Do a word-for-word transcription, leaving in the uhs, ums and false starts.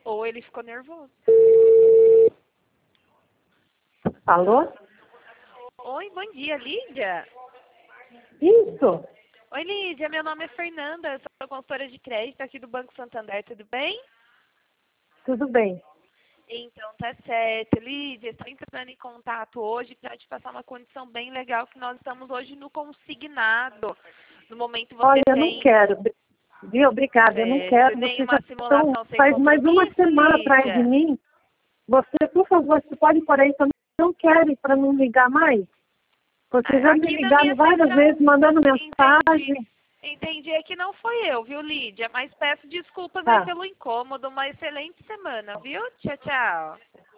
ou ele ficou nervoso. Alô? Oi, bom dia, Lídia. Isso. Oi, Lídia, meu nome é Fernanda, eu sou consultora de crédito aqui do Banco Santander, tudo bem? Tudo bem. Então, tá certo. Lídia, estou entrando em contato hoje para te passar uma condição bem legal que nós estamos hoje no consignado. No momento você Olha, eu tem... não quero. Viu? Obrigada, eu não É, quero. tem Você já uma estão, simulação sem faz mais uma compromisso, semana atrás de Lídia? mim. Você, por favor, você pode por aí, eu não quero para não ligar mais. Você já me Aqui na ligaram minha várias central, vezes, mandando entendi. mensagem. Entendi, é que não foi eu, viu, Lídia? Mas peço desculpas aí Tá. pelo incômodo. Uma excelente semana, viu? Tchau, tchau.